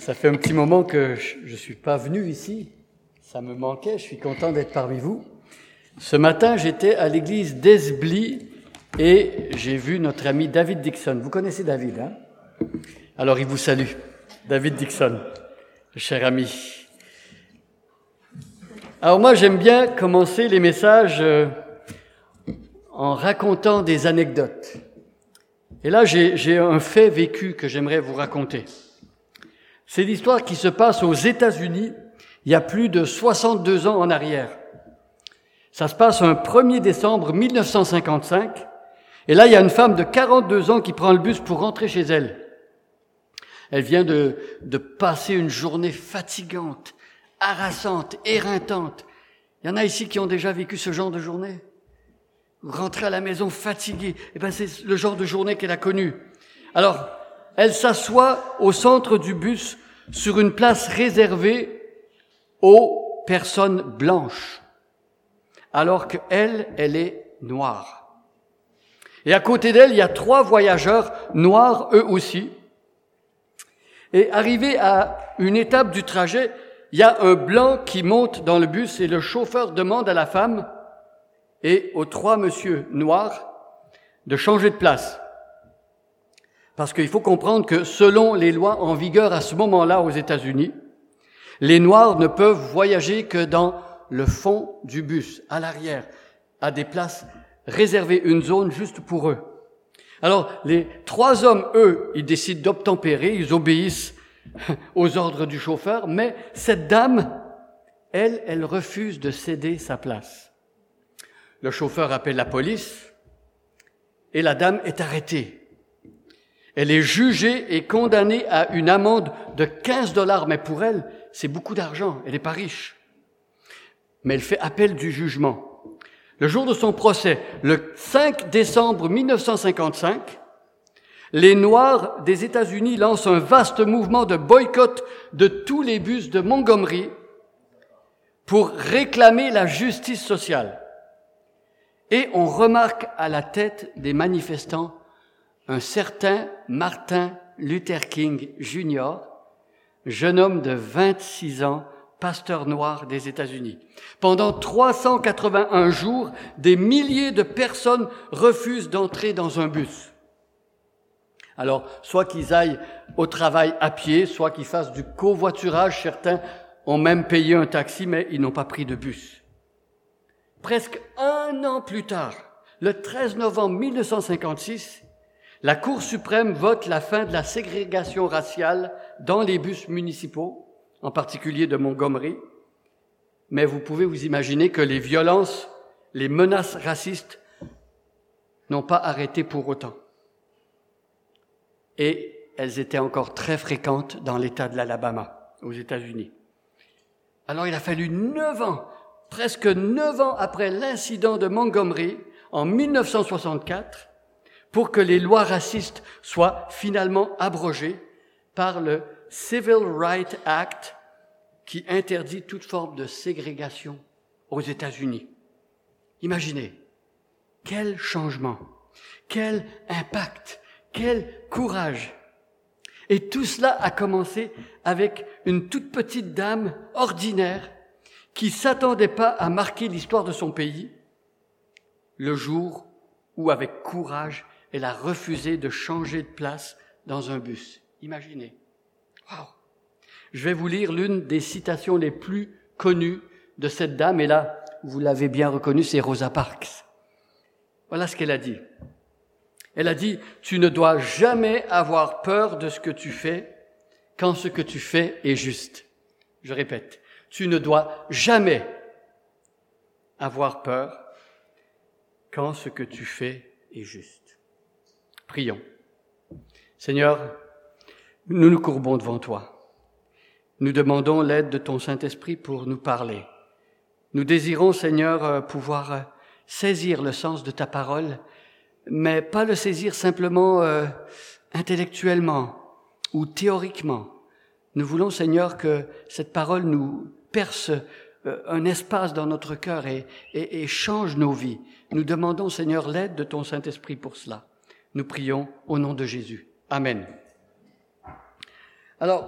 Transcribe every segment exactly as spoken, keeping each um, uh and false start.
Ça fait un petit moment que je ne suis pas venu ici. Ça me manquait, je suis content d'être parmi vous. Ce matin, j'étais à l'église d'Esbly et j'ai vu notre ami David Dixon. Vous connaissez David, hein? Alors, il vous salue. David Dixon, cher ami. Alors moi, j'aime bien commencer les messages euh, en racontant des anecdotes. Et là, j'ai, j'ai un fait vécu que j'aimerais vous raconter. C'est l'histoire qui se passe aux États-Unis il y a plus de soixante-deux ans en arrière. Ça se passe un premier décembre mille neuf cent cinquante-cinq. Et là, il y a une femme de quarante-deux ans qui prend le bus pour rentrer chez elle. Elle vient de, de passer une journée fatigante, harassante, éreintante. Il y en a ici qui ont déjà vécu ce genre de journée. Vous rentrez à la maison fatigué. Eh ben, c'est le genre de journée qu'elle a connue. Alors, elle s'assoit au centre du bus sur une place réservée aux personnes blanches, alors qu'elle, elle est noire. Et à côté d'elle, il y a trois voyageurs noirs, eux aussi. Et arrivé à une étape du trajet, il y a un blanc qui monte dans le bus et le chauffeur demande à la femme et aux trois messieurs noirs de changer de place. Parce qu'il faut comprendre que selon les lois en vigueur à ce moment-là aux États-Unis, les Noirs ne peuvent voyager que dans le fond du bus, à l'arrière, à des places réservées, une zone juste pour eux. Alors, les trois hommes, eux, ils décident d'obtempérer, ils obéissent aux ordres du chauffeur, mais cette dame, elle, elle refuse de céder sa place. Le chauffeur appelle la police et la dame est arrêtée. Elle est jugée et condamnée à une amende de quinze dollars, mais pour elle, c'est beaucoup d'argent, elle n'est pas riche. Mais elle fait appel du jugement. Le jour de son procès, le cinq décembre mille neuf cent cinquante-cinq, les Noirs des États-Unis lancent un vaste mouvement de boycott de tous les bus de Montgomery pour réclamer la justice sociale. Et on remarque à la tête des manifestants un certain Martin Luther King junior, jeune homme de vingt-six ans, pasteur noir des États-Unis. Pendant trois cent quatre-vingt-un jours, des milliers de personnes refusent d'entrer dans un bus. Alors, soit qu'ils aillent au travail à pied, soit qu'ils fassent du covoiturage. Certains ont même payé un taxi, mais ils n'ont pas pris de bus. Presque un an plus tard, le treize novembre mille neuf cent cinquante-six, la Cour suprême vote la fin de la ségrégation raciale dans les bus municipaux, en particulier de Montgomery. Mais vous pouvez vous imaginer que les violences, les menaces racistes n'ont pas arrêté pour autant. Et elles étaient encore très fréquentes dans l'État de l'Alabama, aux États-Unis. Alors il a fallu neuf ans, presque neuf ans après l'incident de Montgomery, en mille neuf cent soixante-quatre, pour que les lois racistes soient finalement abrogées par le Civil Rights Act qui interdit toute forme de ségrégation aux États-Unis. Imaginez, quel changement, quel impact, quel courage. Et tout cela a commencé avec une toute petite dame ordinaire qui s'attendait pas à marquer l'histoire de son pays le jour où, avec courage, elle a refusé de changer de place dans un bus. Imaginez. Wow. Je vais vous lire l'une des citations les plus connues de cette dame, et là, vous l'avez bien reconnue, c'est Rosa Parks. Voilà ce qu'elle a dit. Elle a dit « Tu ne dois jamais avoir peur de ce que tu fais quand ce que tu fais est juste. » Je répète, tu ne dois jamais avoir peur quand ce que tu fais est juste. Prions. Seigneur, nous nous courbons devant toi. Nous demandons l'aide de ton Saint-Esprit pour nous parler. Nous désirons, Seigneur, pouvoir saisir le sens de ta parole, mais pas le saisir simplement euh, intellectuellement ou théoriquement. Nous voulons, Seigneur, que cette parole nous perce euh, un espace dans notre cœur et, et, et change nos vies. Nous demandons, Seigneur, l'aide de ton Saint-Esprit pour cela. Nous prions au nom de Jésus. Amen. Alors,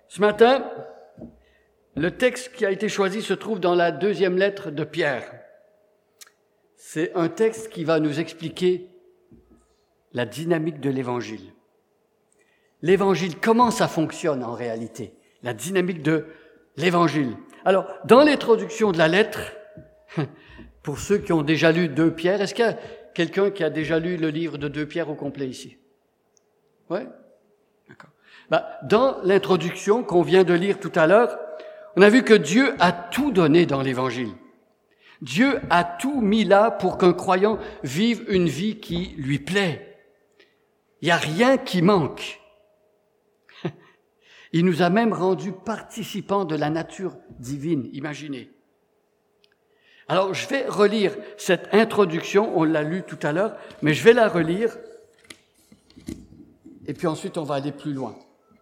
Ce matin, le texte qui a été choisi se trouve dans la deuxième lettre de Pierre. C'est un texte qui va nous expliquer la dynamique de l'Évangile. L'Évangile, comment ça fonctionne en réalité? La dynamique de l'Évangile. Alors, dans l'introduction de la lettre, pour ceux qui ont déjà lu deux Pierre, est-ce qu'il y a quelqu'un qui a déjà lu le livre de deux Pierre au complet ici? Oui? D'accord. Ben, dans l'introduction qu'on vient de lire tout à l'heure, on a vu que Dieu a tout donné dans l'Évangile. Dieu a tout mis là pour qu'un croyant vive une vie qui lui plaît. Il n'y a rien qui manque. Il nous a même rendus participants de la nature divine, imaginez. Alors, je vais relire cette introduction, on l'a lu tout à l'heure, mais je vais la relire, et puis ensuite on va aller plus loin.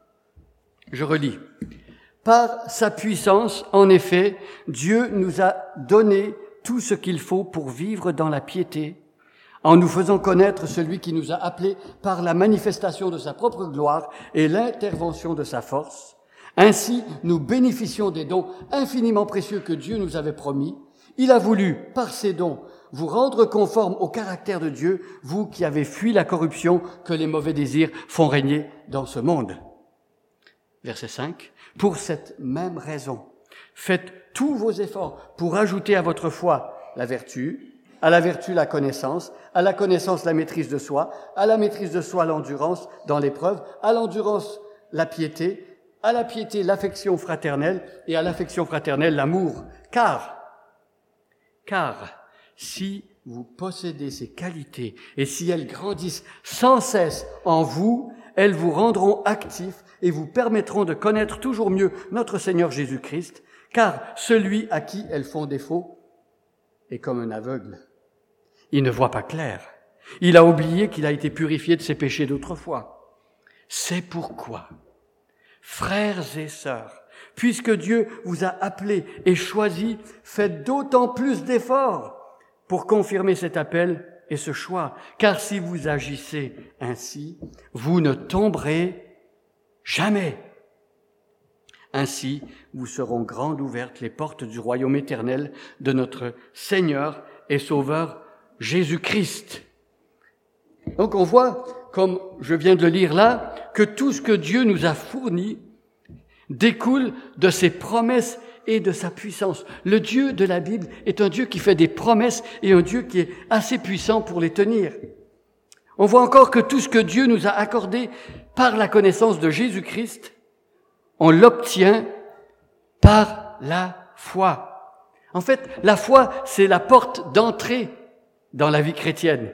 Je relis. Par sa puissance, en effet, Dieu nous a donné tout ce qu'il faut pour vivre dans la piété, en nous faisant connaître celui qui nous a appelés par la manifestation de sa propre gloire et l'intervention de sa force. Ainsi, nous bénéficions des dons infiniment précieux que Dieu nous avait promis. Il a voulu, par ces dons, vous rendre conformes au caractère de Dieu, vous qui avez fui la corruption que les mauvais désirs font régner dans ce monde. Verset cinq. Pour cette même raison, faites tous vos efforts pour ajouter à votre foi la vertu, à la vertu la connaissance, à la connaissance la maîtrise de soi, à la maîtrise de soi l'endurance dans l'épreuve, à l'endurance la piété, à la piété l'affection fraternelle et à l'affection fraternelle l'amour. Car, car si vous possédez ces qualités et si elles grandissent sans cesse en vous, elles vous rendront actifs et vous permettront de connaître toujours mieux notre Seigneur Jésus-Christ, car celui à qui elles font défaut est comme un aveugle. Il ne voit pas clair. Il a oublié qu'il a été purifié de ses péchés d'autrefois. C'est pourquoi, frères et sœurs, puisque Dieu vous a appelés et choisis, faites d'autant plus d'efforts pour confirmer cet appel et ce choix. Car si vous agissez ainsi, vous ne tomberez jamais. Ainsi, vous seront grandes ouvertes les portes du royaume éternel de notre Seigneur et Sauveur Jésus-Christ. Donc on voit, comme je viens de le lire là, que tout ce que Dieu nous a fourni découle de ses promesses et de sa puissance. Le Dieu de la Bible est un Dieu qui fait des promesses et un Dieu qui est assez puissant pour les tenir. On voit encore que tout ce que Dieu nous a accordé par la connaissance de Jésus-Christ, on l'obtient par la foi. En fait, la foi, c'est la porte d'entrée dans la vie chrétienne.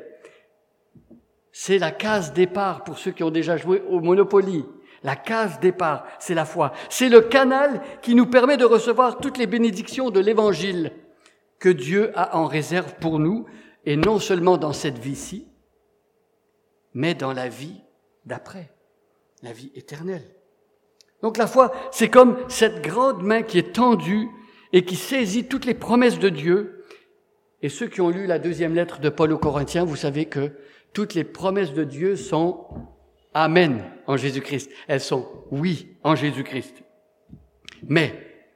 C'est la case départ pour ceux qui ont déjà joué au Monopoly. La case départ, c'est la foi. C'est le canal qui nous permet de recevoir toutes les bénédictions de l'Évangile que Dieu a en réserve pour nous, et non seulement dans cette vie-ci, mais dans la vie d'après, la vie éternelle. Donc la foi, c'est comme cette grande main qui est tendue et qui saisit toutes les promesses de Dieu. Et ceux qui ont lu la deuxième lettre de Paul aux Corinthiens, vous savez que toutes les promesses de Dieu sont Amen en Jésus-Christ. Elles sont oui en Jésus-Christ. Mais,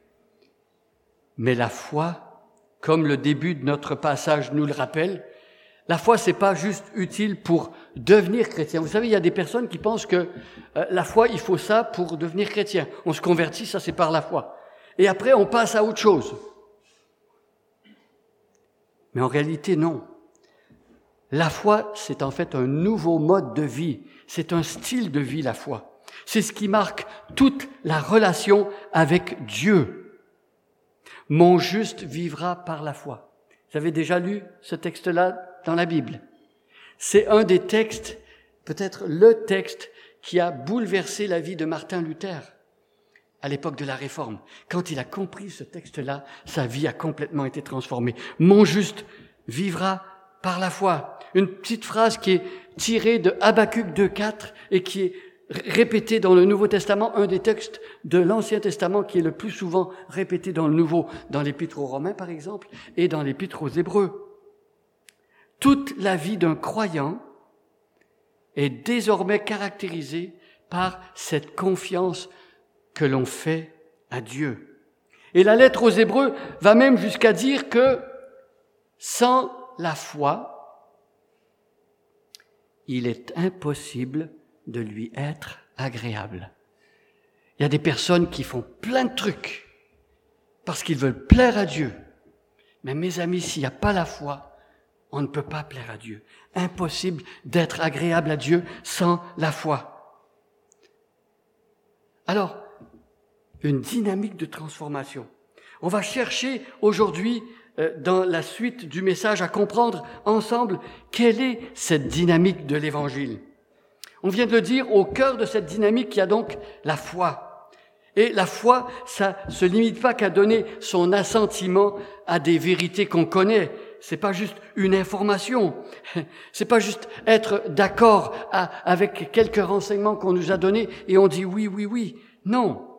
mais la foi, comme le début de notre passage nous le rappelle, la foi, c'est pas juste utile pour devenir chrétien. Vous savez, il y a des personnes qui pensent que euh, la foi, il faut ça pour devenir chrétien. On se convertit, ça c'est par la foi. Et après, on passe à autre chose. Mais en réalité, non. La foi, c'est en fait un nouveau mode de vie. C'est un style de vie, la foi. C'est ce qui marque toute la relation avec Dieu. Mon juste vivra par la foi. Vous avez déjà lu ce texte-là dans la Bible? C'est un des textes, peut-être le texte, qui a bouleversé la vie de Martin Luther à l'époque de la Réforme. Quand il a compris ce texte-là, sa vie a complètement été transformée. Mon juste vivra par la foi. Une petite phrase qui est tirée de Habacuc deux quatre et qui est répétée dans le Nouveau Testament, un des textes de l'Ancien Testament qui est le plus souvent répété dans le Nouveau, dans l'Épître aux Romains par exemple, et dans l'Épître aux Hébreux. Toute la vie d'un croyant est désormais caractérisée par cette confiance que l'on fait à Dieu. Et la lettre aux Hébreux va même jusqu'à dire que sans la foi, il est impossible de lui être agréable. Il y a des personnes qui font plein de trucs parce qu'ils veulent plaire à Dieu. Mais mes amis, s'il n'y a pas la foi, on ne peut pas plaire à Dieu. Impossible d'être agréable à Dieu sans la foi. Alors, une dynamique de transformation. On va chercher aujourd'hui, euh, dans la suite du message, à comprendre ensemble quelle est cette dynamique de l'Évangile. On vient de le dire, au cœur de cette dynamique, il y a donc la foi. Et la foi, ça se limite pas qu'à donner son assentiment à des vérités qu'on connaît. C'est pas juste une information. C'est pas juste être d'accord à, avec quelques renseignements qu'on nous a donnés et on dit oui, oui, oui. Non.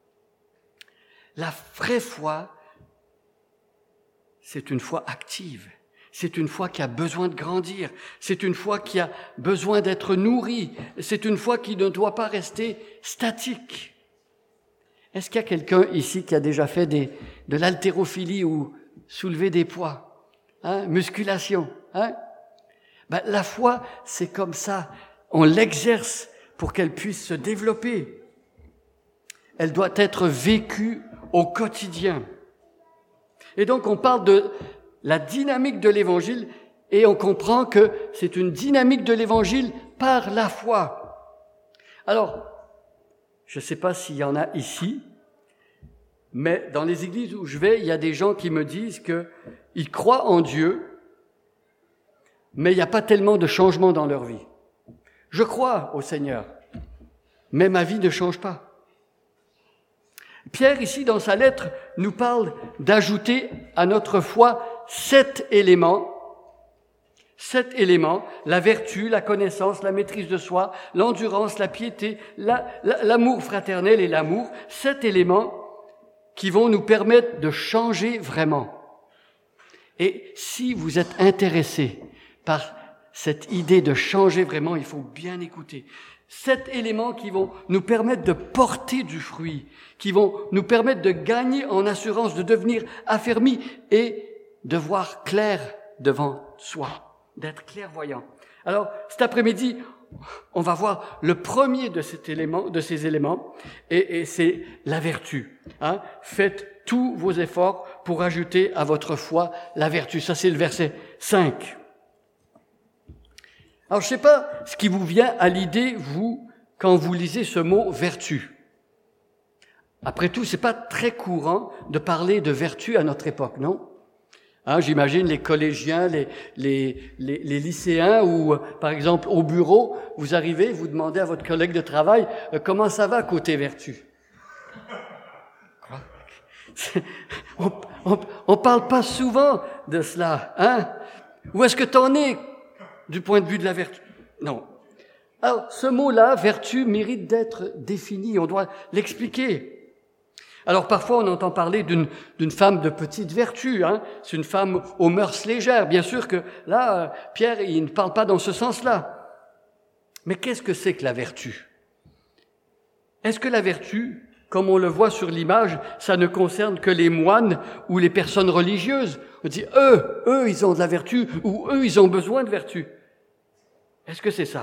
La vraie foi, c'est une foi active. C'est une foi qui a besoin de grandir. C'est une foi qui a besoin d'être nourrie. C'est une foi qui ne doit pas rester statique. Est-ce qu'il y a quelqu'un ici qui a déjà fait des, de l'haltérophilie ou soulevé des poids, hein, musculation, hein? Ben, la foi, c'est comme ça. On l'exerce pour qu'elle puisse se développer. Elle doit être vécue au quotidien. Et donc, on parle de la dynamique de l'Évangile et on comprend que c'est une dynamique de l'Évangile par la foi. Alors, je ne sais pas s'il y en a ici, mais dans les églises où je vais, il y a des gens qui me disent qu'ils croient en Dieu, mais il n'y a pas tellement de changement dans leur vie. Je crois au Seigneur, mais ma vie ne change pas. Pierre, ici, dans sa lettre, nous parle d'ajouter à notre foi sept éléments. Sept éléments, la vertu, la connaissance, la maîtrise de soi, l'endurance, la piété, la, la, l'amour fraternel et l'amour. Sept éléments qui vont nous permettre de changer vraiment. Et si vous êtes intéressé par cette idée de changer vraiment, il faut bien écouter. Sept éléments qui vont nous permettre de porter du fruit, qui vont nous permettre de gagner en assurance, de devenir affermis et de voir clair devant soi. D'être clairvoyant. Alors, cet après-midi, on va voir le premier de, cet élément, de ces éléments, et, et c'est la vertu. Hein? Faites tous vos efforts pour ajouter à votre foi la vertu. Ça, c'est le verset cinq. Alors, je ne sais pas ce qui vous vient à l'idée, vous, quand vous lisez ce mot « vertu ». Après tout, c'est pas très courant de parler de vertu à notre époque, non ? Hein, j'imagine les collégiens, les, les, les, les lycéens ou, par exemple, au bureau, vous arrivez, vous demandez à votre collègue de travail euh, « Comment ça va côté vertu ?» Quoi ? On, on, on parle pas souvent de cela, hein ? Où est-ce que t'en es du point de vue de la vertu ? Non. Alors, ce mot-là, vertu, mérite d'être défini, on doit l'expliquer. Alors parfois on entend parler d'une, d'une femme de petite vertu, hein. C'est une femme aux mœurs légères. Bien sûr que là, Pierre, il ne parle pas dans ce sens-là. Mais qu'est-ce que c'est que la vertu ? Est-ce que la vertu, comme on le voit sur l'image, ça ne concerne que les moines ou les personnes religieuses ? On dit, eux, eux, ils ont de la vertu, ou eux, ils ont besoin de vertu. Est-ce que c'est ça ?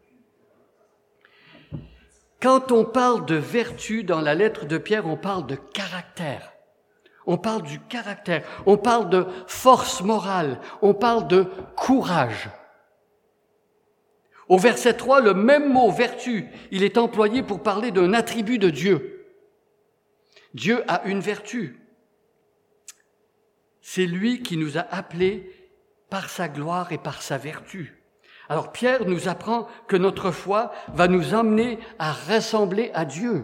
Quand on parle de vertu dans la lettre de Pierre, on parle de caractère. On parle du caractère. On parle de force morale. On parle de courage. Au verset trois, le même mot vertu, il est employé pour parler d'un attribut de Dieu. Dieu a une vertu. C'est lui qui nous a appelés par sa gloire et par sa vertu. Alors Pierre nous apprend que notre foi va nous emmener à ressembler à Dieu.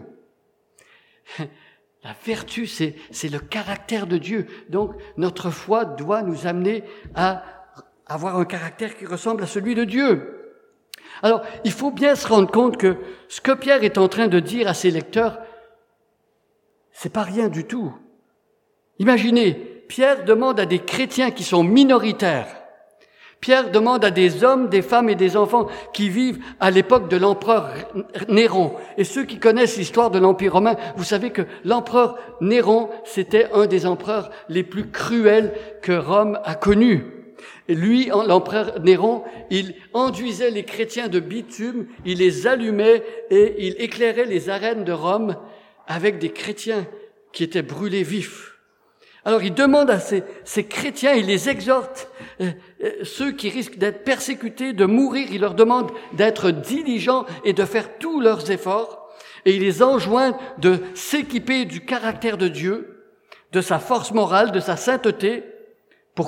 La vertu, c'est, c'est le caractère de Dieu. Donc notre foi doit nous amener à avoir un caractère qui ressemble à celui de Dieu. Alors il faut bien se rendre compte que ce que Pierre est en train de dire à ses lecteurs, c'est pas rien du tout. Imaginez, Pierre demande à des chrétiens qui sont minoritaires. Pierre demande à des hommes, des femmes et des enfants qui vivent à l'époque de l'empereur Néron. Et ceux qui connaissent l'histoire de l'Empire romain, vous savez que l'empereur Néron, c'était un des empereurs les plus cruels que Rome a connus. Et lui, l'empereur Néron, il enduisait les chrétiens de bitume, il les allumait et il éclairait les arènes de Rome avec des chrétiens qui étaient brûlés vifs. Alors il demande à ces, ces chrétiens, il les exhorte, euh, euh, ceux qui risquent d'être persécutés, de mourir, il leur demande d'être diligents et de faire tous leurs efforts, et il les enjoint de s'équiper du caractère de Dieu, de sa force morale, de sa sainteté. Pourquoi ?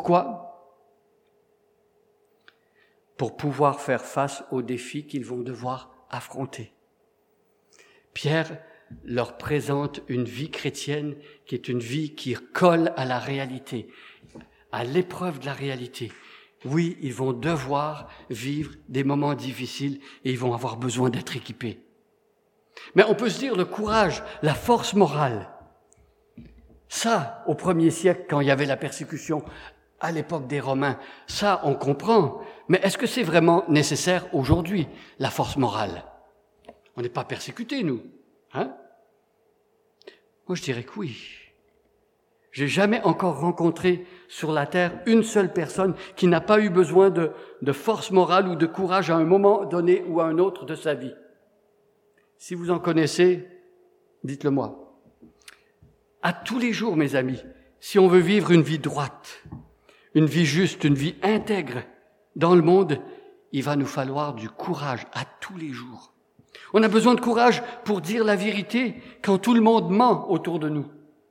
Pour pouvoir faire face aux défis qu'ils vont devoir affronter. Pierre leur présente une vie chrétienne qui est une vie qui colle à la réalité, à l'épreuve de la réalité. Oui, ils vont devoir vivre des moments difficiles et ils vont avoir besoin d'être équipés. Mais on peut se dire le courage, la force morale, ça, au premier siècle, quand il y avait la persécution, à l'époque des Romains, ça, on comprend. Mais est-ce que c'est vraiment nécessaire aujourd'hui, la force morale ? On n'est pas persécutés, nous. Hein? Moi, je dirais que oui. J'ai jamais encore rencontré sur la terre une seule personne qui n'a pas eu besoin de, de force morale ou de courage à un moment donné ou à un autre de sa vie. Si vous en connaissez, dites-le moi. À tous les jours, mes amis, si on veut vivre une vie droite, une vie juste, une vie intègre dans le monde, il va nous falloir du courage à tous les jours. On a besoin de courage pour dire la vérité quand tout le monde ment autour de nous.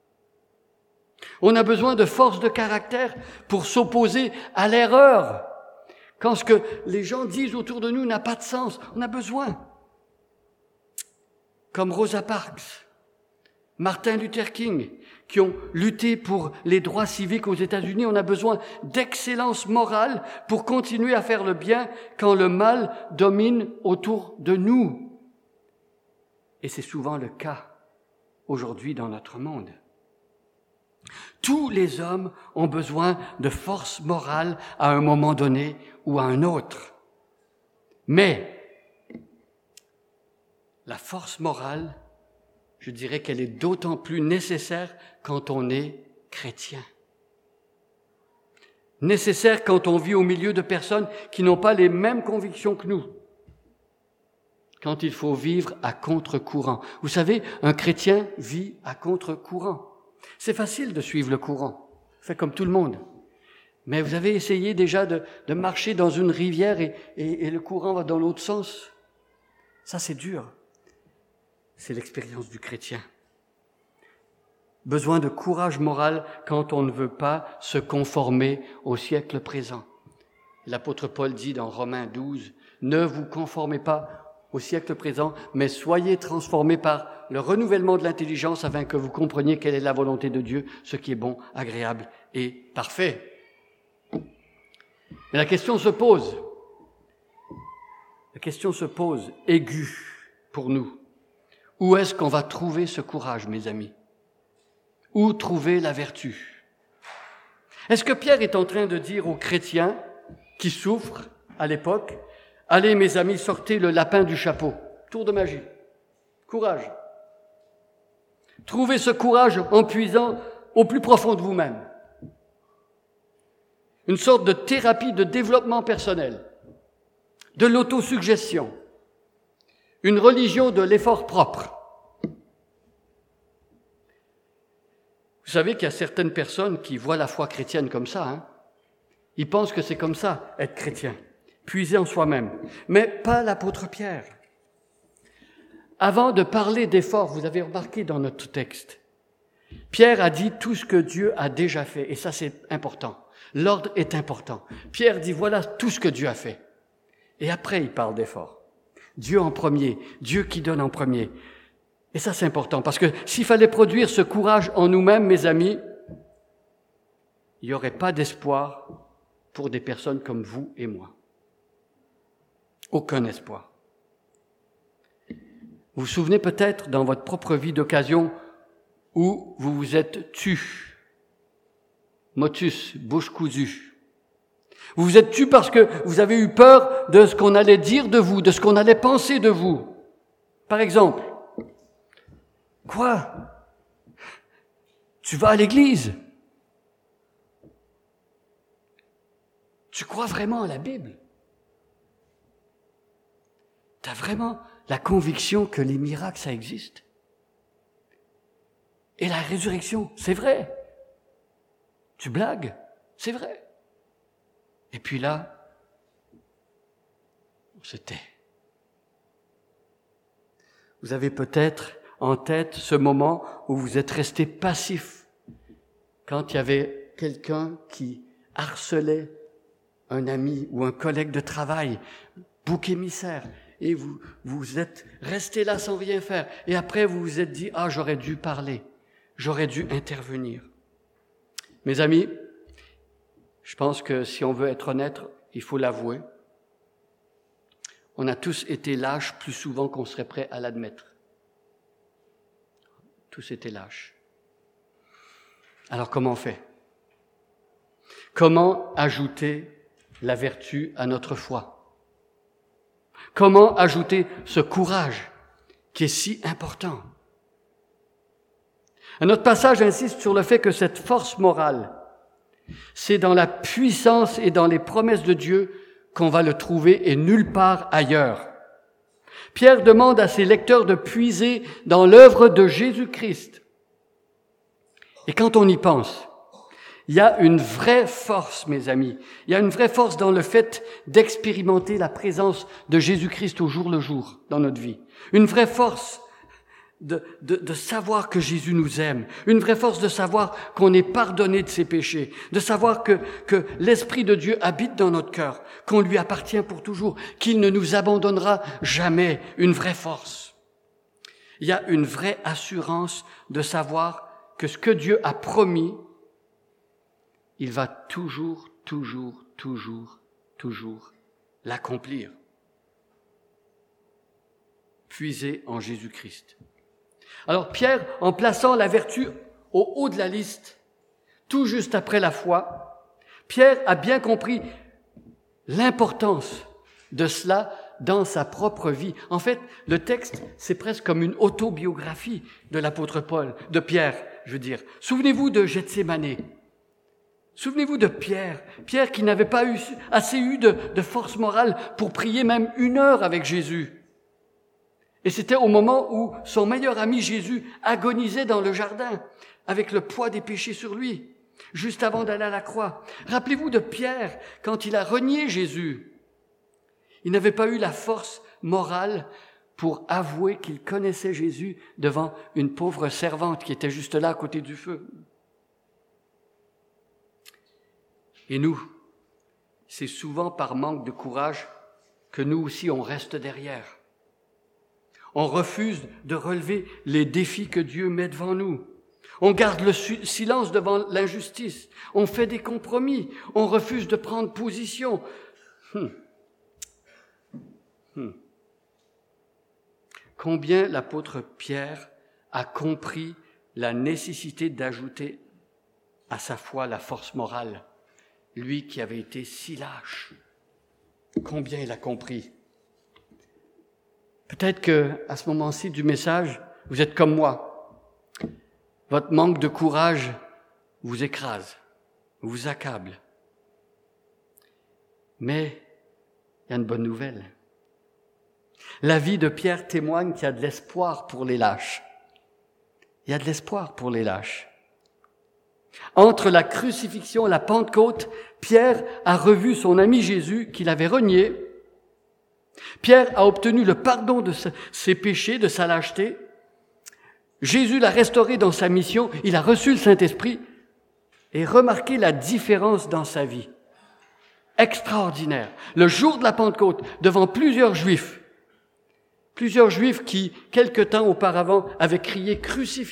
On a besoin de force de caractère pour s'opposer à l'erreur. Quand ce que les gens disent autour de nous n'a pas de sens, on a besoin. Comme Rosa Parks, Martin Luther King, qui ont lutté pour les droits civiques aux États-Unis, on a besoin d'excellence morale pour continuer à faire le bien quand le mal domine autour de nous. Et c'est souvent le cas aujourd'hui dans notre monde. Tous les hommes ont besoin de force morale à un moment donné ou à un autre. Mais la force morale, je dirais qu'elle est d'autant plus nécessaire quand on est chrétien. Nécessaire quand on vit au milieu de personnes qui n'ont pas les mêmes convictions que nous. Quand il faut vivre à contre-courant. Vous savez, un chrétien vit à contre-courant. C'est facile de suivre le courant, fait comme tout le monde. Mais vous avez essayé déjà de, de marcher dans une rivière et, et, et le courant va dans l'autre sens. Ça, c'est dur. C'est l'expérience du chrétien. Besoin de courage moral quand on ne veut pas se conformer au siècle présent. L'apôtre Paul dit dans Romains douze, « Ne vous conformez pas au siècle présent, mais soyez transformés par le renouvellement de l'intelligence afin que vous compreniez quelle est la volonté de Dieu, ce qui est bon, agréable et parfait. » Mais la question se pose, la question se pose, aiguë pour nous. Où est-ce qu'on va trouver ce courage, mes amis? Où trouver la vertu? Est-ce que Pierre est en train de dire aux chrétiens qui souffrent à l'époque, « Allez, mes amis, sortez le lapin du chapeau. Tour de magie. Courage. Trouvez ce courage en puisant au plus profond de vous-même. » Une sorte de thérapie de développement personnel, de l'autosuggestion, une religion de l'effort propre. Vous savez qu'il y a certaines personnes qui voient la foi chrétienne comme ça. Hein? Ils pensent que c'est comme ça, être chrétien, puiser en soi-même. Mais pas l'apôtre Pierre. Avant de parler d'effort, vous avez remarqué dans notre texte, Pierre a dit tout ce que Dieu a déjà fait. Et ça, c'est important. L'ordre est important. Pierre dit, voilà tout ce que Dieu a fait. Et après, il parle d'effort. Dieu en premier, Dieu qui donne en premier. Et ça, c'est important, parce que s'il fallait produire ce courage en nous-mêmes, mes amis, il n'y aurait pas d'espoir pour des personnes comme vous et moi. Aucun espoir. Vous vous souvenez peut-être dans votre propre vie d'occasion où vous vous êtes tu, motus, bouche cousue. Vous vous êtes tus parce que vous avez eu peur de ce qu'on allait dire de vous, de ce qu'on allait penser de vous. Par exemple, quoi? Tu vas à l'église? Tu crois vraiment à la Bible? Tu as vraiment la conviction que les miracles, ça existe? Et la résurrection, c'est vrai. Tu blagues? C'est vrai. Et puis là, on se tait. Vous avez peut-être en tête ce moment où vous êtes resté passif quand il y avait quelqu'un qui harcelait un ami ou un collègue de travail, bouc émissaire, et vous vous êtes resté là sans rien faire. Et après, vous vous êtes dit, ah, j'aurais dû parler, j'aurais dû intervenir. Mes amis, je pense que si on veut être honnête, il faut l'avouer. On a tous été lâches plus souvent qu'on serait prêt à l'admettre. Tous été lâches. Alors comment on fait? Comment ajouter la vertu à notre foi? Comment ajouter ce courage qui est si important? Un autre passage insiste sur le fait que cette force morale, c'est dans la puissance et dans les promesses de Dieu qu'on va le trouver et nulle part ailleurs. Pierre demande à ses lecteurs de puiser dans l'œuvre de Jésus-Christ. Et quand on y pense, il y a une vraie force, mes amis. Il y a une vraie force dans le fait d'expérimenter la présence de Jésus-Christ au jour le jour dans notre vie. Une vraie force de, de, de savoir que Jésus nous aime. Une vraie force de savoir qu'on est pardonné de ses péchés. De savoir que, que l'Esprit de Dieu habite dans notre cœur, qu'on lui appartient pour toujours, qu'il ne nous abandonnera jamais. Une vraie force. Il y a une vraie assurance de savoir que ce que Dieu a promis, il va toujours, toujours, toujours, toujours l'accomplir. Puiser en Jésus-Christ. Alors Pierre, en plaçant la vertu au haut de la liste, tout juste après la foi, Pierre a bien compris l'importance de cela dans sa propre vie. En fait, le texte, c'est presque comme une autobiographie de l'apôtre Paul, de Pierre, je veux dire. Souvenez-vous de Gethsémane. Souvenez-vous de Pierre, Pierre qui n'avait pas eu, assez eu de, de force morale pour prier même une heure avec Jésus. Et c'était au moment où son meilleur ami Jésus agonisait dans le jardin avec le poids des péchés sur lui, juste avant d'aller à la croix. Rappelez-vous de Pierre quand il a renié Jésus. Il n'avait pas eu la force morale pour avouer qu'il connaissait Jésus devant une pauvre servante qui était juste là à côté du feu. Et nous, c'est souvent par manque de courage que nous aussi on reste derrière. On refuse de relever les défis que Dieu met devant nous. On garde le silence devant l'injustice. On fait des compromis. On refuse de prendre position. Hum. Hum. Combien l'apôtre Pierre a compris la nécessité d'ajouter à sa foi la force morale. Lui qui avait été si lâche, combien il a compris. Peut-être que à ce moment-ci du message, vous êtes comme moi. Votre manque de courage vous écrase, vous accable. Mais il y a une bonne nouvelle. La vie de Pierre témoigne qu'il y a de l'espoir pour les lâches. Il y a de l'espoir pour les lâches. Entre la crucifixion et la Pentecôte, Pierre a revu son ami Jésus qu'il avait renié. Pierre a obtenu le pardon de ses péchés, de sa lâcheté. Jésus l'a restauré dans sa mission, il a reçu le Saint-Esprit et remarqué la différence dans sa vie. Extraordinaire. Le jour de la Pentecôte, devant plusieurs Juifs, plusieurs Juifs qui, quelque temps auparavant, avaient crié « Crucifiez-le !»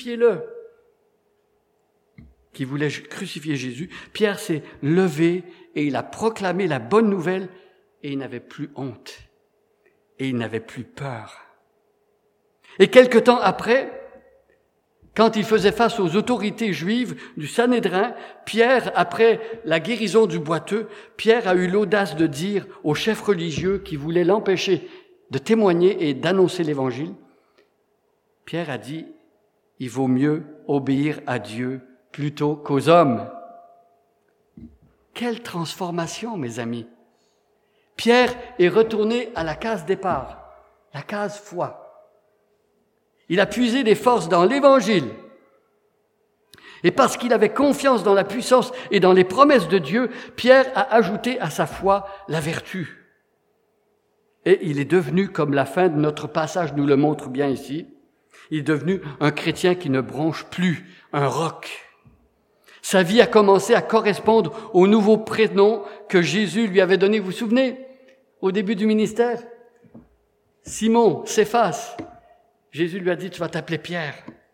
qui voulait crucifier Jésus, Pierre s'est levé et il a proclamé la bonne nouvelle et il n'avait plus honte et il n'avait plus peur. Et quelque temps après, Quand il faisait face aux autorités juives du Sanhédrin, Pierre, après la guérison du boiteux, Pierre a eu l'audace de dire aux chefs religieux qui voulaient l'empêcher de témoigner et d'annoncer l'Évangile, Pierre a dit, il vaut mieux obéir à Dieu plutôt qu'aux hommes. Quelle transformation, mes amis! Pierre est retourné à la case départ, la case foi. Il a puisé des forces dans l'Évangile. Et parce qu'il avait confiance dans la puissance et dans les promesses de Dieu, Pierre a ajouté à sa foi la vertu. Et il est devenu, comme la fin de notre passage nous le montre bien ici, il est devenu un chrétien qui ne bronche plus, un roc. Sa vie a commencé à correspondre au nouveau prénom que Jésus lui avait donné. Vous vous souvenez, au début du ministère? Simon, Céphas. Jésus lui a dit, tu vas t'appeler Pierre.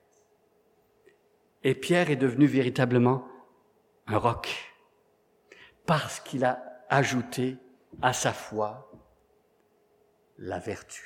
Et Pierre est devenu véritablement un roc. Parce qu'il a ajouté à sa foi la vertu.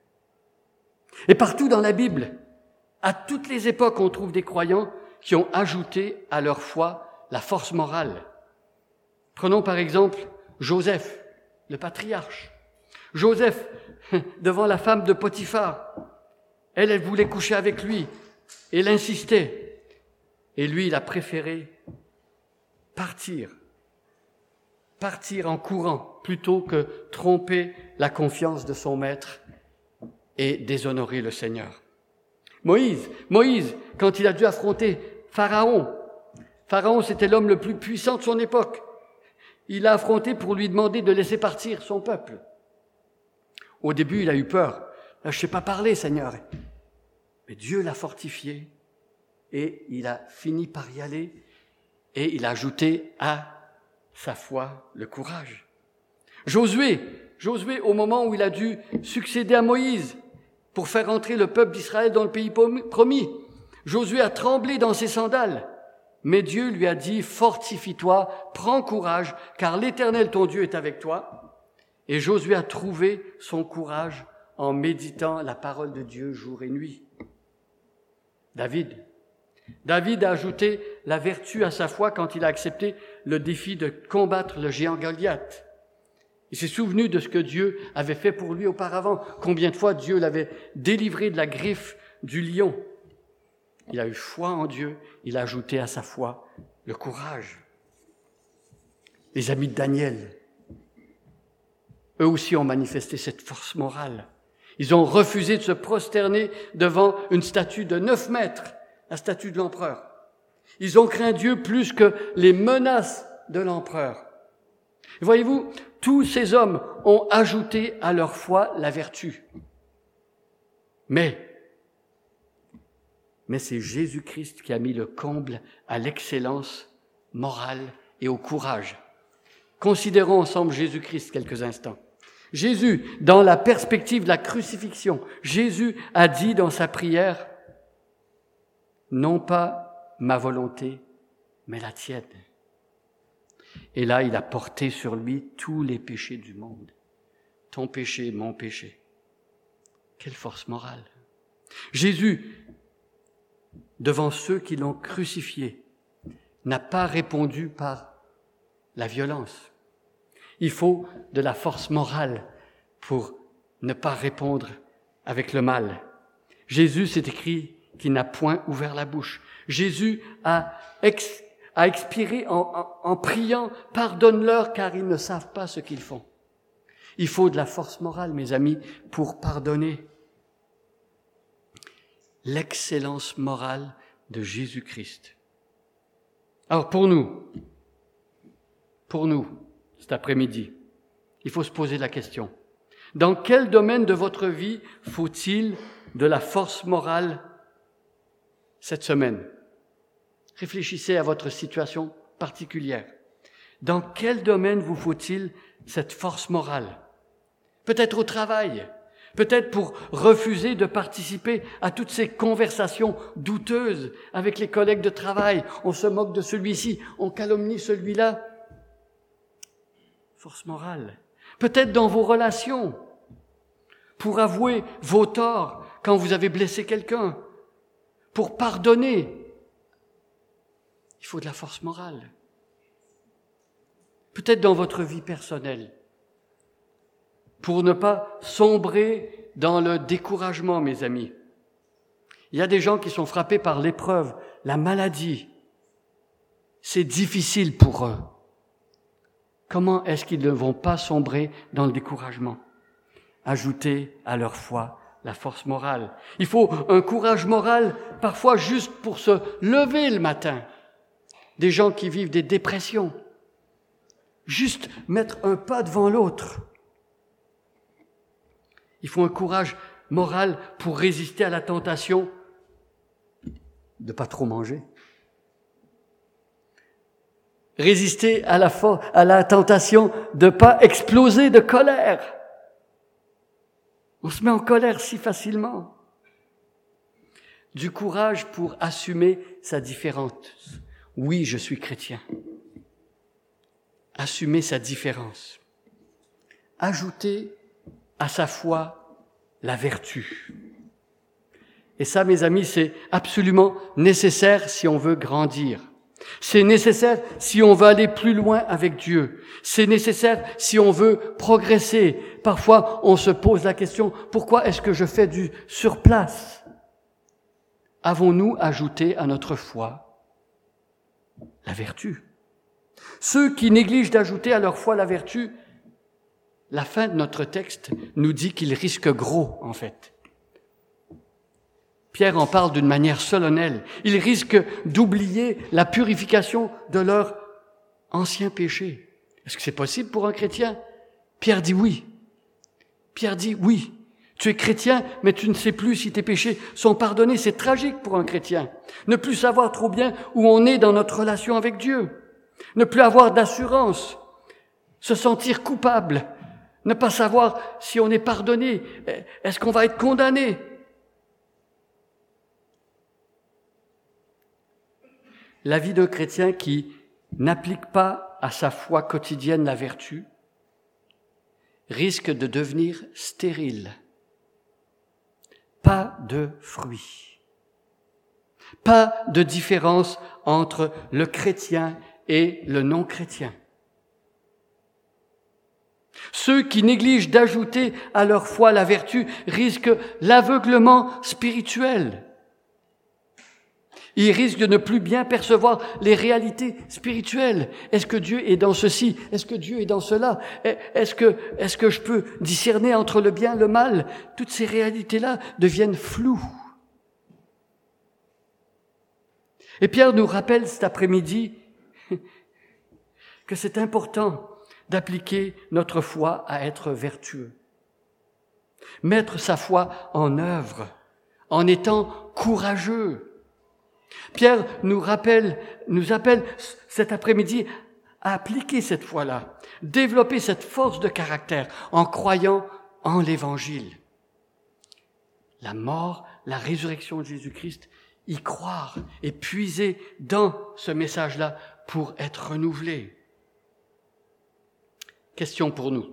Et partout dans la Bible, à toutes les époques, on trouve des croyants qui ont ajouté à leur foi la force morale. Prenons par exemple Joseph, le patriarche. Joseph, devant la femme de Potiphar, elle, elle voulait coucher avec lui, et elle insistait. Et lui, il a préféré partir, partir en courant, plutôt que tromper la confiance de son maître et déshonorer le Seigneur. Moïse, Moïse, quand il a dû affronter Pharaon, Pharaon, c'était l'homme le plus puissant de son époque. Il l'a affronté pour lui demander de laisser partir son peuple. Au début, il a eu peur. « Je ne sais pas parler, Seigneur. » Mais Dieu l'a fortifié et il a fini par y aller et il a ajouté à sa foi le courage. Josué, Josué, au moment où il a dû succéder à Moïse pour faire entrer le peuple d'Israël dans le pays promis, Josué a tremblé dans ses sandales. Mais Dieu lui a dit, fortifie-toi, prends courage, car l'Éternel, ton Dieu, est avec toi. Et Josué a trouvé son courage en méditant la parole de Dieu jour et nuit. David. David a ajouté la vertu à sa foi quand il a accepté le défi de combattre le géant Goliath. Il s'est souvenu de ce que Dieu avait fait pour lui auparavant. Combien de fois Dieu l'avait délivré de la griffe du lion. Il a eu foi en Dieu, il a ajouté à sa foi le courage. Les amis de Daniel, eux aussi ont manifesté cette force morale. Ils ont refusé de se prosterner devant une statue de neuf mètres, la statue de l'empereur. Ils ont craint Dieu plus que les menaces de l'empereur. Et voyez-vous, tous ces hommes ont ajouté à leur foi la vertu. Mais, mais c'est Jésus-Christ qui a mis le comble à l'excellence morale et au courage. Considérons ensemble Jésus-Christ quelques instants. Jésus, dans la perspective de la crucifixion, Jésus a dit dans sa prière, « Non pas ma volonté, mais la tienne. » Et là, il a porté sur lui tous les péchés du monde. Ton péché, mon péché. Quelle force morale. Jésus, devant ceux qui l'ont crucifié, n'a pas répondu par la violence. Il faut de la force morale pour ne pas répondre avec le mal. Jésus, c'est écrit qu'il n'a point ouvert la bouche. Jésus a, ex, a expiré en, en, en priant « Pardonne-leur car ils ne savent pas ce qu'ils font ». Il faut de la force morale, mes amis, pour pardonner. L'excellence morale de Jésus-Christ. Alors pour nous, pour nous, cet après-midi, il faut se poser la question. Dans quel domaine de votre vie faut-il de la force morale cette semaine? Réfléchissez à votre situation particulière. Dans quel domaine vous faut-il cette force morale? Peut-être au travail, peut-être pour refuser de participer à toutes ces conversations douteuses avec les collègues de travail. On se moque de celui-ci, on calomnie celui-là. Force morale. Peut-être dans vos relations, pour avouer vos torts quand vous avez blessé quelqu'un, Pour pardonner, il faut de la force morale. Peut-être dans votre vie personnelle, pour ne pas sombrer dans le découragement, mes amis. Il y a des gens qui sont frappés par l'épreuve, la maladie. C'est difficile pour eux. Comment est-ce qu'ils ne vont pas sombrer dans le découragement? Ajouter à leur foi la force morale. Il faut un courage moral, parfois juste pour se lever le matin. Des gens qui vivent des dépressions. Juste mettre un pas devant l'autre. Il faut un courage moral pour résister à la tentation de pas trop manger. Résister à la, for- à la tentation de pas exploser de colère. On se met en colère si facilement. Du courage pour assumer sa différence. Oui, je suis chrétien. Assumer sa différence. Ajouter à sa foi la vertu. Et ça, mes amis, c'est absolument nécessaire si on veut grandir. C'est nécessaire si on veut aller plus loin avec Dieu. C'est nécessaire si on veut progresser. Parfois, on se pose la question, pourquoi est-ce que je fais du surplace? Avons-nous ajouté à notre foi la vertu? Ceux qui négligent d'ajouter à leur foi la vertu, la fin de notre texte nous dit qu'ils risquent gros, en fait. Pierre en parle d'une manière solennelle. Ils risquent d'oublier la purification de leur ancien péché. Est-ce que c'est possible pour un chrétien? Pierre dit oui. Pierre dit oui. Tu es chrétien, mais tu ne sais plus si tes péchés sont pardonnés. C'est tragique pour un chrétien. Ne plus savoir trop bien où on est dans notre relation avec Dieu. Ne plus avoir d'assurance. Se sentir coupable. Ne pas savoir si on est pardonné. Est-ce qu'on va être condamné? La vie d'un chrétien qui n'applique pas à sa foi quotidienne la vertu risque de devenir stérile. Pas de fruits. Pas de différence entre le chrétien et le non-chrétien. Ceux qui négligent d'ajouter à leur foi la vertu risquent l'aveuglement spirituel. Ils risquent de ne plus bien percevoir les réalités spirituelles. Est-ce que Dieu est dans ceci? Est-ce que Dieu est dans cela? Est-ce que, est-ce que je peux discerner entre le bien et le mal? Toutes ces réalités-là deviennent floues. Et Pierre nous rappelle cet après-midi que c'est important d'appliquer notre foi à être vertueux. Mettre sa foi en œuvre, en étant courageux. Pierre nous rappelle, nous appelle cet après-midi à appliquer cette foi-là, développer cette force de caractère en croyant en l'Évangile. La mort, la résurrection de Jésus-Christ, y croire et puiser dans ce message-là pour être renouvelé. Question pour nous.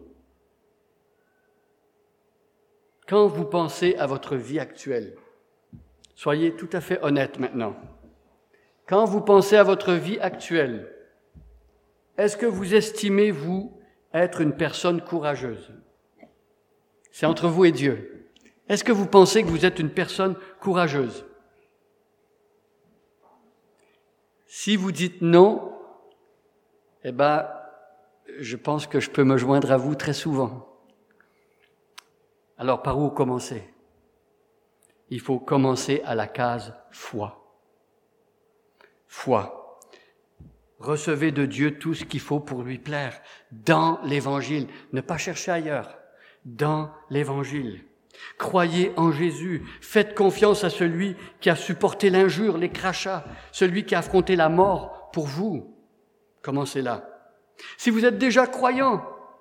Quand vous pensez à votre vie actuelle, soyez tout à fait honnête maintenant. Quand vous pensez à votre vie actuelle, est-ce que vous estimez, vous, être une personne courageuse? C'est entre vous et Dieu. Est-ce que vous pensez que vous êtes une personne courageuse? Si vous dites non, eh ben, je pense que je peux me joindre à vous très souvent. Alors, par où commencer? Il faut commencer à la case foi. Foi. Recevez de Dieu tout ce qu'il faut pour lui plaire dans l'Évangile. Ne pas chercher ailleurs. Dans l'Évangile. Croyez en Jésus. Faites confiance à celui qui a supporté l'injure, les crachats, celui qui a affronté la mort pour vous. Commencez là. Si vous êtes déjà croyant,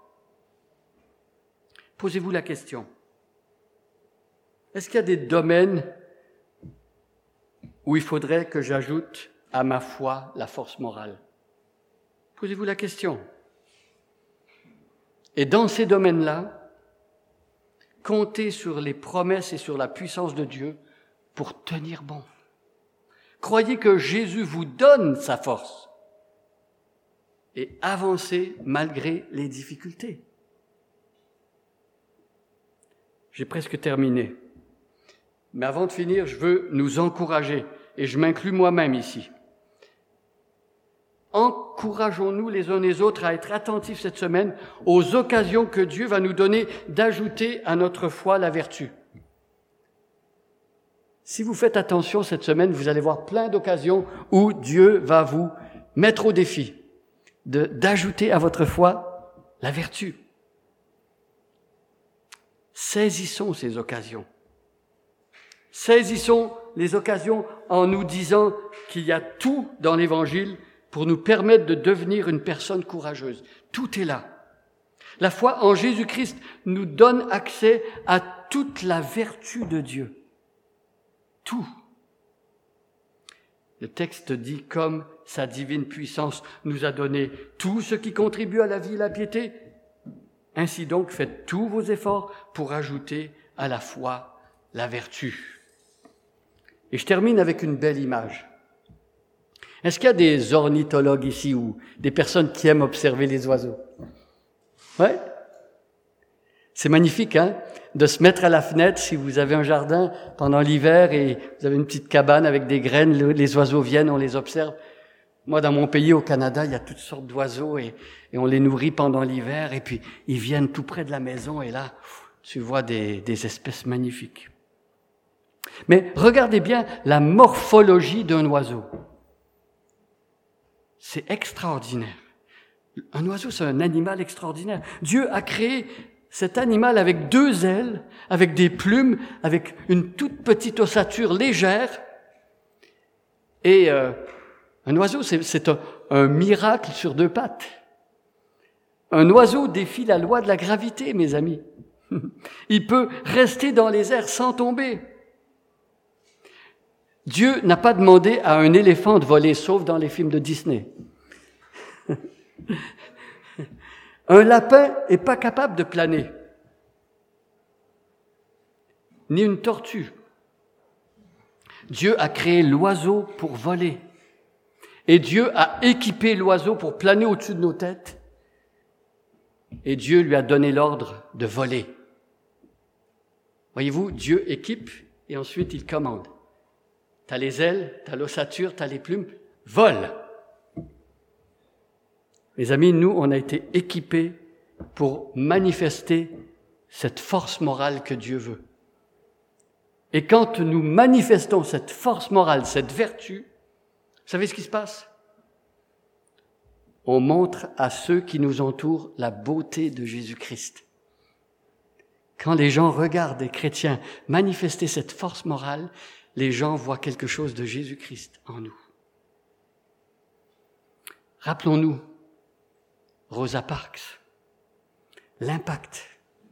posez-vous la question. Est-ce qu'il y a des domaines où il faudrait que j'ajoute à ma foi la force morale? Posez-vous la question. Et dans ces domaines-là, comptez sur les promesses et sur la puissance de Dieu pour tenir bon. Croyez que Jésus vous donne sa force et avancez malgré les difficultés. J'ai presque terminé. Mais avant de finir, je veux nous encourager, et je m'inclus moi-même ici. Encourageons-nous les uns les autres à être attentifs cette semaine aux occasions que Dieu va nous donner d'ajouter à notre foi la vertu. Si vous faites attention cette semaine, vous allez voir plein d'occasions où Dieu va vous mettre au défi de, d'ajouter à votre foi la vertu. Saisissons ces occasions. Saisissons les occasions en nous disant qu'il y a tout dans l'Évangile pour nous permettre de devenir une personne courageuse. Tout est là. La foi en Jésus-Christ nous donne accès à toute la vertu de Dieu. Tout. Le texte dit, comme sa divine puissance nous a donné tout ce qui contribue à la vie et la piété. Ainsi donc, faites tous vos efforts pour ajouter à la foi la vertu. Et je termine avec une belle image. Est-ce qu'il y a des ornithologues ici ou des personnes qui aiment observer les oiseaux? Ouais. C'est magnifique, hein, de se mettre à la fenêtre si vous avez un jardin pendant l'hiver et vous avez une petite cabane avec des graines, les oiseaux viennent, on les observe. Moi, dans mon pays, au Canada, il y a toutes sortes d'oiseaux et, et on les nourrit pendant l'hiver et puis ils viennent tout près de la maison et là, tu vois des, des espèces magnifiques. Mais regardez bien la morphologie d'un oiseau. C'est extraordinaire. Un oiseau, c'est un animal extraordinaire. Dieu a créé cet animal avec deux ailes, avec des plumes, avec une toute petite ossature légère. Et euh, un oiseau, c'est, c'est un, un miracle sur deux pattes. Un oiseau défie la loi de la gravité, mes amis. Il peut rester dans les airs sans tomber. Dieu n'a pas demandé à un éléphant de voler, sauf dans les films de Disney. Un lapin n'est pas capable de planer, ni une tortue. Dieu a créé l'oiseau pour voler. Et Dieu a équipé l'oiseau pour planer au-dessus de nos têtes. Et Dieu lui a donné l'ordre de voler. Voyez-vous, Dieu équipe et ensuite il commande. T'as les ailes, t'as l'ossature, t'as les plumes, vole. Mes amis, nous, on a été équipés pour manifester cette force morale que Dieu veut. Et quand nous manifestons cette force morale, cette vertu, vous savez ce qui se passe? On montre à ceux qui nous entourent la beauté de Jésus-Christ. Quand les gens regardent des chrétiens manifester cette force morale, les gens voient quelque chose de Jésus-Christ en nous. Rappelons-nous Rosa Parks, l'impact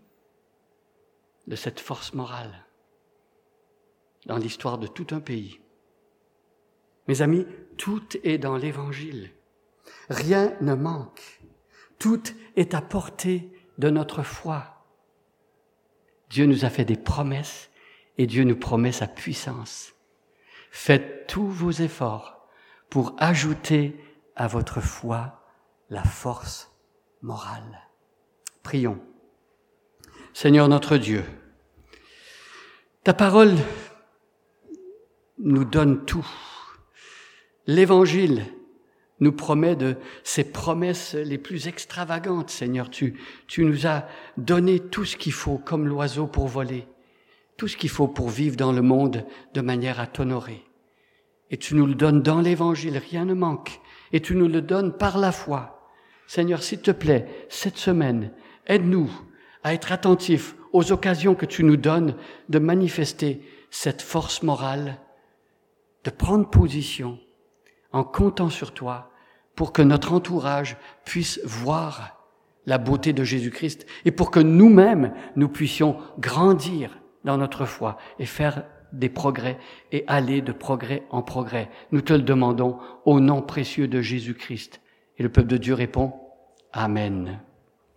de cette force morale dans l'histoire de tout un pays. Mes amis, tout est dans l'Évangile. Rien ne manque. Tout est à portée de notre foi. Dieu nous a fait des promesses et Dieu nous promet sa puissance. Faites tous vos efforts pour ajouter à votre foi la force morale. Prions. Seigneur notre Dieu, ta parole nous donne tout. L'Évangile nous promet de ces promesses les plus extravagantes, Seigneur. Tu, tu nous as donné tout ce qu'il faut comme l'oiseau pour voler, tout ce qu'il faut pour vivre dans le monde de manière à t'honorer. Et tu nous le donnes dans l'Évangile, rien ne manque. Et tu nous le donnes par la foi. Seigneur, s'il te plaît, cette semaine, aide-nous à être attentifs aux occasions que tu nous donnes de manifester cette force morale, de prendre position en comptant sur toi pour que notre entourage puisse voir la beauté de Jésus-Christ et pour que nous-mêmes, nous puissions grandir dans notre foi et faire des progrès et aller de progrès en progrès. Nous te le demandons au nom précieux de Jésus-Christ. Et le peuple de Dieu répond, Amen.